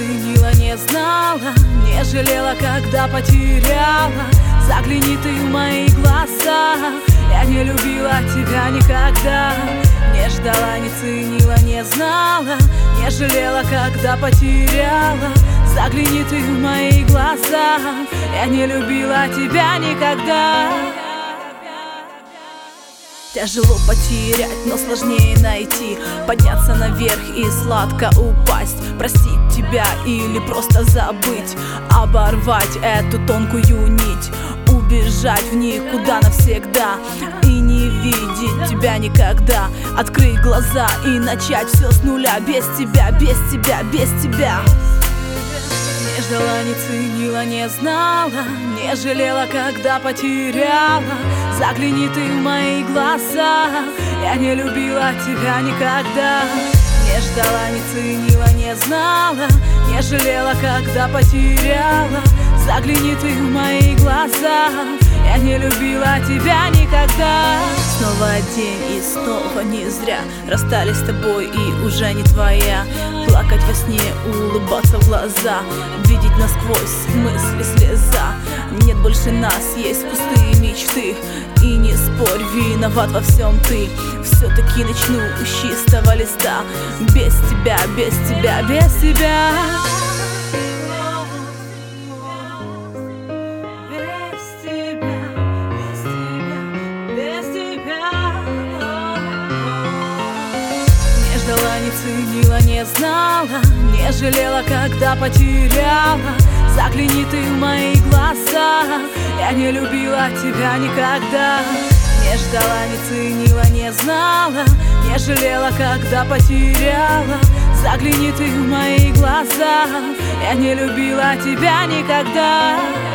ценила, не знала, не жалела, когда потеряла. Загляни ты в мои глаза, я не любила тебя никогда. Не ждала, не ценила, не знала, не жалела, когда потеряла. Загляни ты в мои глаза, я не любила тебя никогда. Тяжело потерять, но сложнее найти. Подняться наверх и сладко упасть. Простить тебя или просто забыть. Оборвать эту тонкую нить. Убежать в никуда навсегда. И не видеть тебя никогда. Открыть глаза и начать все с нуля. Без тебя, без тебя, без тебя. Не ждала, не ценила, не знала, не жалела, когда потеряла. Загляни ты в мои глаза, я не любила тебя никогда. Не ждала, не ценила, не знала, не жалела, когда потеряла. Загляни ты в мои глаза, я не любила тебя никогда. Снова день и снова не зря расстались с тобой и уже не твоя. Плакать во сне, улыбаться в глаза, видеть насквозь мысли слеза. Нет больше нас, есть пустые мечты. И не спорь, виноват во всем ты. Все-таки начну с чистого листа. Без тебя, без тебя, без тебя. Не ценила, не знала, не жалела, когда потеряла. Загляни ты в мои глаза, я не любила тебя никогда. Не ждала, не ценила, не знала, не жалела, когда потеряла. Загляни ты в мои глаза, я не любила тебя никогда.